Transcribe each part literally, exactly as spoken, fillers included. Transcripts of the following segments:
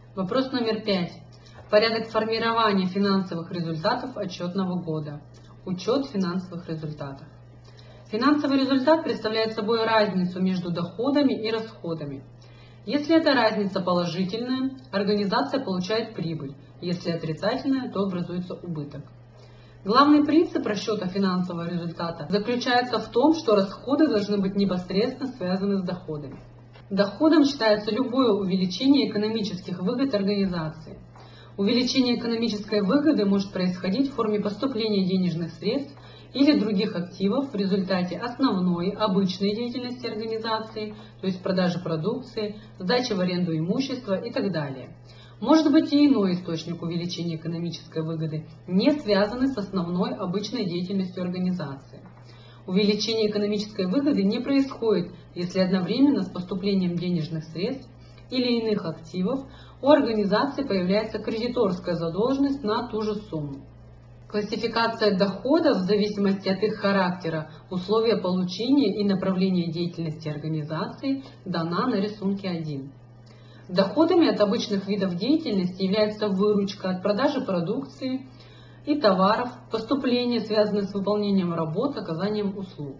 Вопрос номер пять. Порядок формирования финансовых результатов отчетного года. Учет финансовых результатов. Финансовый результат представляет собой разницу между доходами и расходами. Если эта разница положительная, организация получает прибыль, если отрицательная, то образуется убыток. Главный принцип расчета финансового результата заключается в том, что расходы должны быть непосредственно связаны с доходами. Доходом считается любое увеличение экономических выгод организации. Увеличение экономической выгоды может происходить в форме поступления денежных средств или других активов в результате основной, обычной деятельности организации, то есть продажи продукции, сдачи в аренду имущества и так далее. Может быть и иной источник увеличения экономической выгоды, не связанный с основной, обычной деятельностью организации. Увеличение экономической выгоды не происходит, если одновременно с поступлением денежных средств или иных активов у организации появляется кредиторская задолженность на ту же сумму. Классификация доходов в зависимости от их характера, условия получения и направления деятельности организации дана на рисунке один. Доходами от обычных видов деятельности является выручка от продажи продукции и товаров, поступления, связанные с выполнением работ, оказанием услуг.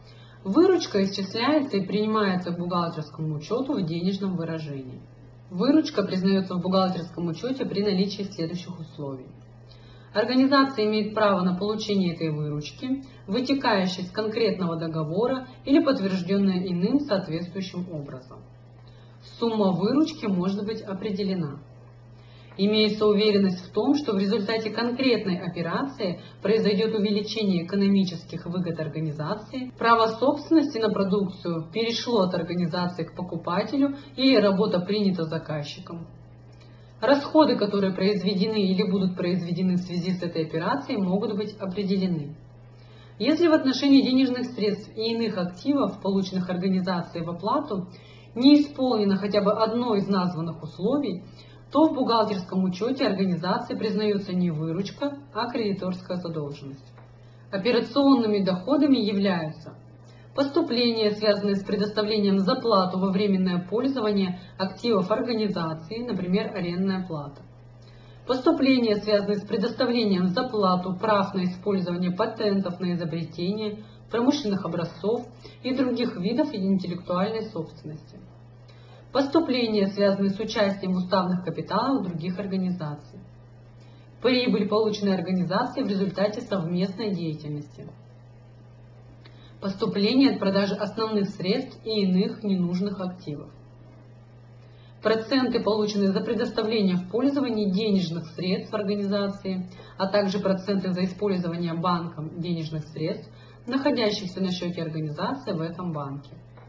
Выручка исчисляется и принимается к бухгалтерскому учету в денежном выражении. Выручка признается в бухгалтерском учете при наличии следующих условий. Организация имеет право на получение этой выручки, вытекающей из конкретного договора или подтвержденная иным соответствующим образом. Сумма выручки может быть определена. Имеется уверенность в том, что в результате конкретной операции произойдет увеличение экономических выгод организации, право собственности на продукцию перешло от организации к покупателю или работа принята заказчиком. Расходы, которые произведены или будут произведены в связи с этой операцией, могут быть определены. Если в отношении денежных средств и иных активов, полученных организацией в оплату, не исполнено хотя бы одно из названных условий, то в бухгалтерском учете организации признается не выручка, а кредиторская задолженность. Операционными доходами являются поступления, связанные с предоставлением за плату во временное пользование активов организации, например, арендная плата. Поступления, связанные с предоставлением за плату прав на использование патентов на изобретение, промышленных образцов и других видов интеллектуальной собственности. Поступления, связанные с участием уставных капиталов других организаций. Прибыль, полученная организацией в результате совместной деятельности. Поступления от продажи основных средств и иных ненужных активов. Проценты, полученные за предоставление в пользование денежных средств организации, а также проценты за использование банком денежных средств, находящихся на счете организации в этом банке.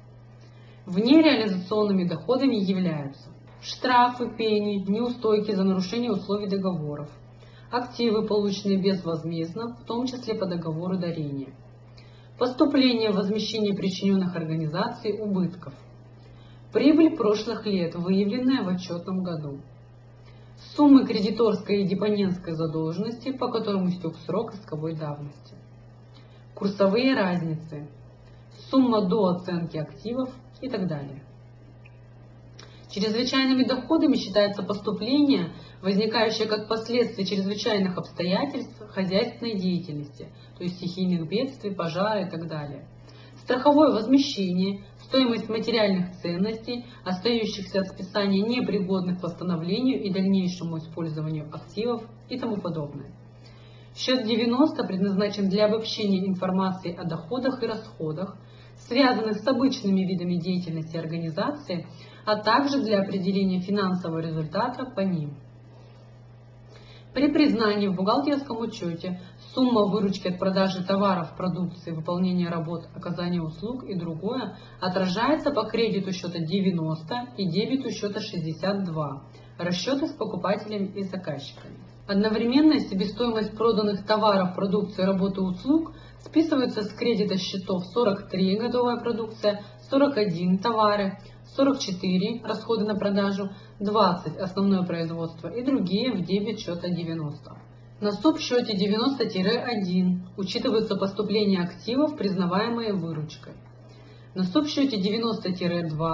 Внереализационными доходами являются штрафы, пени, неустойки за нарушение условий договоров, активы, полученные безвозмездно, в том числе по договору дарения, поступление в возмещение причиненных организацией убытков, прибыль прошлых лет, выявленная в отчетном году, суммы кредиторской и депонентской задолженности, по которым истек срок исковой давности, курсовые разницы, сумма до оценки активов и так далее. Чрезвычайными доходами считается поступление, возникающее как последствие чрезвычайных обстоятельств хозяйственной деятельности, то есть стихийных бедствий, пожара и так далее. Страховое возмещение, стоимость материальных ценностей, остающихся от списания непригодных к восстановлению и дальнейшему использованию активов и тому подобное. Счет девяносто предназначен для обобщения информации о доходах и расходах, связанных с обычными видами деятельности организации, а также для определения финансового результата по ним. При признании в бухгалтерском учете сумма выручки от продажи товаров, продукции, выполнения работ, оказания услуг и другое отражается по кредиту счета девяносто и дебету счета шестьдесят два, расчеты с покупателями и заказчиками. Одновременно себестоимость проданных товаров, продукции, работы и услуг списывается с кредита счетов сорок три готовая продукция, сорок один товары, сорок четыре расходы на продажу, двадцать основное производство и другие в дебет счета девяносто. На субсчете девяносто один учитываются поступления активов, признаваемые выручкой. На субсчете девяносто два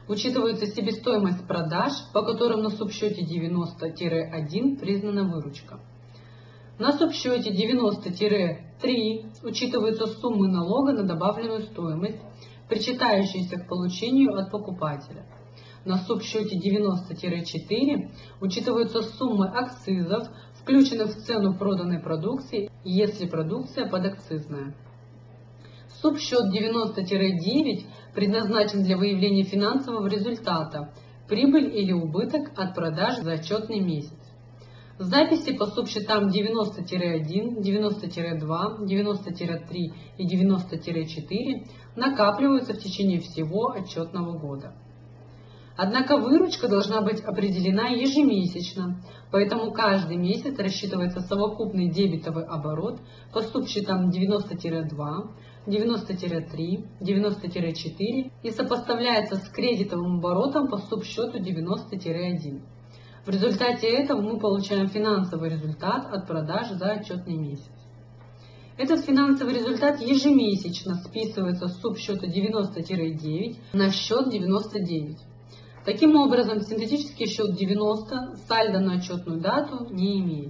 учитывается себестоимость продаж, по которым на субсчете девяносто один признана выручка. На субсчете девяносто три учитываются суммы налога на добавленную стоимость, причитающиеся к получению от покупателя. На субсчете девяносто четыре учитываются суммы акцизов, включенных в цену проданной продукции, если продукция подакцизная. Субсчет девяносто девять предназначен для выявления финансового результата, прибыль или убыток от продаж за отчетный месяц. Записи по субсчетам девяносто один, девяносто два, девяносто три и девяносто четыре накапливаются в течение всего отчетного года. Однако выручка должна быть определена ежемесячно, поэтому каждый месяц рассчитывается совокупный дебетовый оборот по субсчетам девяносто два, девяносто три, девяносто четыре и сопоставляется с кредитовым оборотом по субсчету девяносто один. В результате этого мы получаем финансовый результат от продаж за отчетный месяц. Этот финансовый результат ежемесячно списывается с субсчета девяносто девять на счет девяносто девять. Таким образом, синтетический счет девяносто сальдо на отчетную дату не имеет.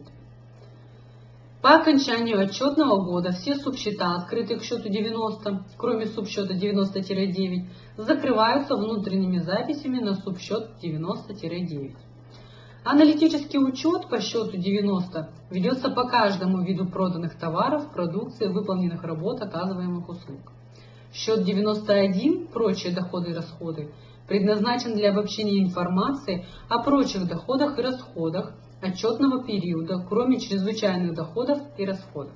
По окончанию отчетного года все субсчета, открытые к счету девяносто, кроме субсчета девяносто девять, закрываются внутренними записями на субсчет девяносто девять. Аналитический учет по счету девяносто ведется по каждому виду проданных товаров, продукции, выполненных работ, оказываемых услуг. Счет девяносто один «Прочие доходы и расходы» предназначен для обобщения информации о прочих доходах и расходах отчетного периода, кроме чрезвычайных доходов и расходов.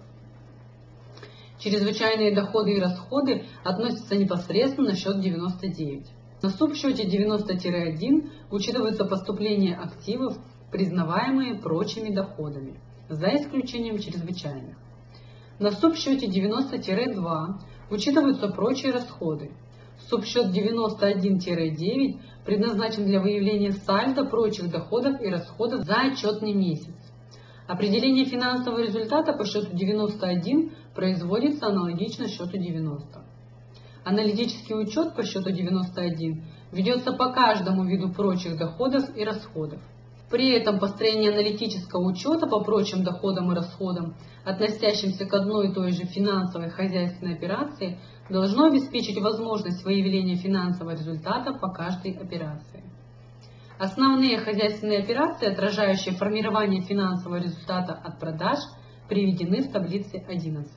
Чрезвычайные доходы и расходы относятся непосредственно на счет девяносто девять. На субсчете девяносто один учитываются поступления активов, признаваемые прочими доходами, за исключением чрезвычайных. На субсчете девяносто два учитываются прочие расходы. Субсчет девяносто один девять предназначен для выявления сальдо прочих доходов и расходов за отчетный месяц. Определение финансового результата по счету девяносто один производится аналогично счету девяносто. Аналитический учет по счету девяносто один ведется по каждому виду прочих доходов и расходов. При этом построение аналитического учета по прочим доходам и расходам, относящимся к одной и той же финансовой хозяйственной операции, должно обеспечить возможность выявления финансового результата по каждой операции. Основные хозяйственные операции, отражающие формирование финансового результата от продаж, приведены в таблице одиннадцать.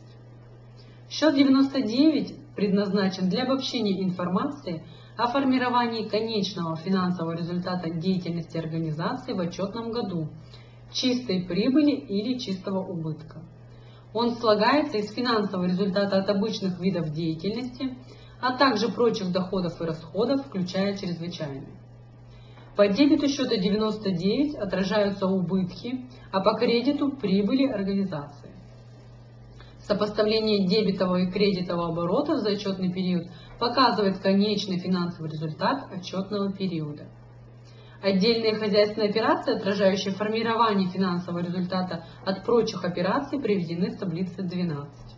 Счет девяносто девять предназначен для обобщения информации о формировании конечного финансового результата деятельности организации в отчетном году, чистой прибыли или чистого убытка. Он слагается из финансового результата от обычных видов деятельности, а также прочих доходов и расходов, включая чрезвычайные. По дебету счета девяносто девять отражаются убытки, а по кредиту прибыли организации. Сопоставление дебетового и кредитового оборотов за отчетный период показывает конечный финансовый результат отчетного периода. Отдельные хозяйственные операции, отражающие формирование финансового результата от прочих операций, приведены в таблице двенадцать.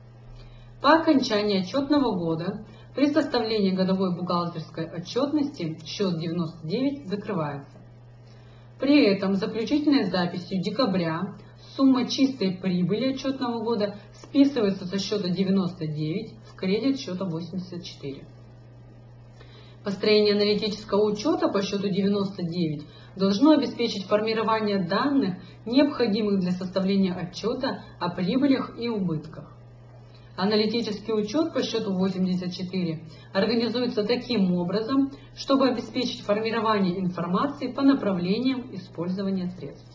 По окончании отчетного года при составлении годовой бухгалтерской отчетности счет девяносто девять закрывается. При этом заключительной записью декабря сумма чистой прибыли отчетного года списывается со счета девяносто девять в кредит счета восемьдесят четыре. Построение аналитического учета по счету девяносто девять должно обеспечить формирование данных, необходимых для составления отчета о прибылях и убытках. Аналитический учет по счету восемьдесят четыре организуется таким образом, чтобы обеспечить формирование информации по направлениям использования средств.